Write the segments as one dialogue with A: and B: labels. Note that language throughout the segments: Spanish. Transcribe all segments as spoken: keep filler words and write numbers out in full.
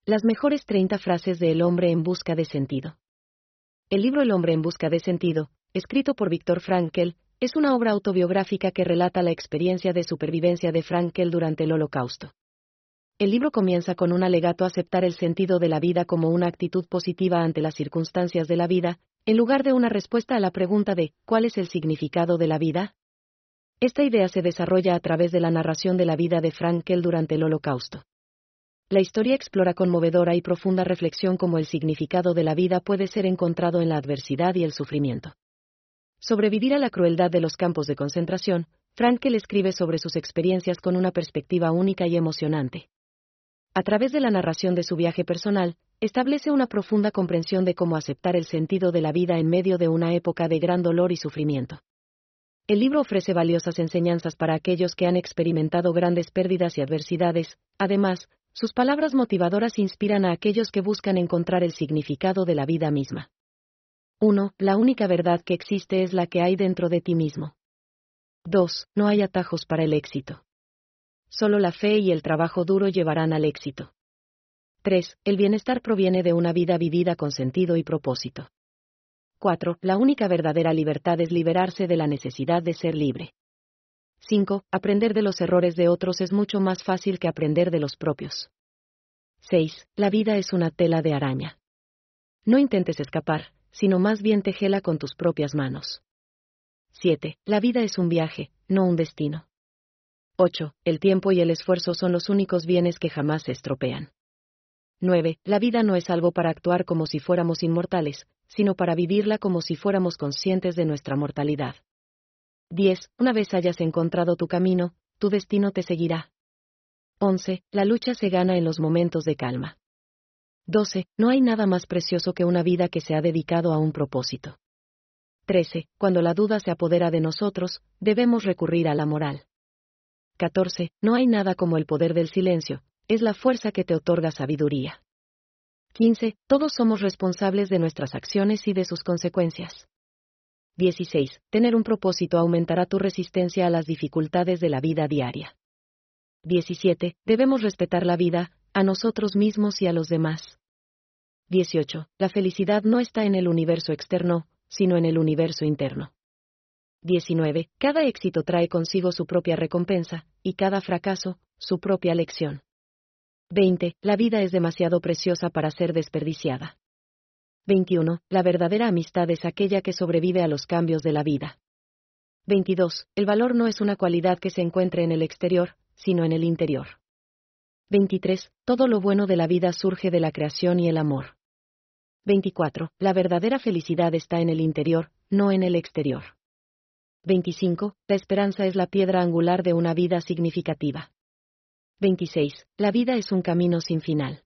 A: Las mejores treinta frases de El hombre en busca de sentido. El libro El hombre en busca de sentido, escrito por Viktor Frankl, es una obra autobiográfica que relata la experiencia de supervivencia de Frankl durante el Holocausto. El libro comienza con un alegato a aceptar el sentido de la vida como una actitud positiva ante las circunstancias de la vida, en lugar de una respuesta a la pregunta de ¿cuál es el significado de la vida? Esta idea se desarrolla a través de la narración de la vida de Frankl durante el Holocausto. La historia explora conmovedora y profunda reflexión cómo el significado de la vida puede ser encontrado en la adversidad y el sufrimiento. Sobrevivir a la crueldad de los campos de concentración, Frankl escribe sobre sus experiencias con una perspectiva única y emocionante. A través de la narración de su viaje personal, establece una profunda comprensión de cómo aceptar el sentido de la vida en medio de una época de gran dolor y sufrimiento. El libro ofrece valiosas enseñanzas para aquellos que han experimentado grandes pérdidas y adversidades. Además, sus palabras motivadoras inspiran a aquellos que buscan encontrar el significado de la vida misma. uno. La única verdad que existe es la que hay dentro de ti mismo. dos. No hay atajos para el éxito. Solo la fe y el trabajo duro llevarán al éxito. tres. El bienestar proviene de una vida vivida con sentido y propósito. cuatro. La única verdadera libertad es liberarse de la necesidad de ser libre. cinco. Aprender de los errores de otros es mucho más fácil que aprender de los propios. seis. La vida es una tela de araña. No intentes escapar, sino más bien tejela con tus propias manos. siete. La vida es un viaje, no un destino. ocho. El tiempo y el esfuerzo son los únicos bienes que jamás se estropean. nueve. La vida no es algo para actuar como si fuéramos inmortales, sino para vivirla como si fuéramos conscientes de nuestra mortalidad. diez. Una vez hayas encontrado tu camino, tu destino te seguirá. once. La lucha se gana en los momentos de calma. doce. No hay nada más precioso que una vida que se ha dedicado a un propósito. trece. Cuando la duda se apodera de nosotros, debemos recurrir a la moral. catorce. No hay nada como el poder del silencio, es la fuerza que te otorga sabiduría. quince. Todos somos responsables de nuestras acciones y de sus consecuencias. dieciséis. Tener un propósito aumentará tu resistencia a las dificultades de la vida diaria. diecisiete. Debemos respetar la vida, a nosotros mismos y a los demás. dieciocho. La felicidad no está en el universo externo, sino en el universo interno. diecinueve. Cada éxito trae consigo su propia recompensa, y cada fracaso, su propia lección. veinte. La vida es demasiado preciosa para ser desperdiciada. veintiuno. La verdadera amistad es aquella que sobrevive a los cambios de la vida. veintidós. El valor no es una cualidad que se encuentre en el exterior, sino en el interior. veintitrés. Todo lo bueno de la vida surge de la creación y el amor. veinticuatro. La verdadera felicidad está en el interior, no en el exterior. veinticinco. La esperanza es la piedra angular de una vida significativa. veintiséis. La vida es un camino sin final.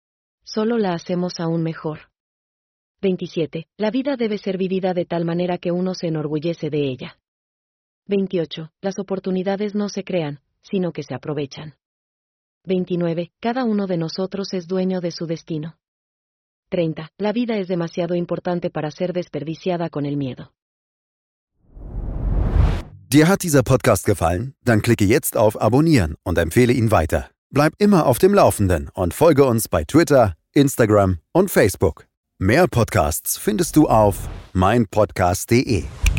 A: Solo la hacemos aún mejor. veintisiete. La vida debe ser vivida de tal manera que uno se enorgullece de ella. veintiocho. Las oportunidades no se crean, sino que se aprovechan. veintinueve. Cada uno de nosotros es dueño de su destino. treinta. La vida es demasiado importante para ser desperdiciada con el miedo.
B: Dir hat dieser Podcast gefallen? Dann klicke jetzt auf Abonnieren und empfehle ihn weiter. Bleib immer auf dem Laufenden und folge uns bei Twitter, Instagram und Facebook. Mehr Podcasts findest du auf mein podcast punkt de.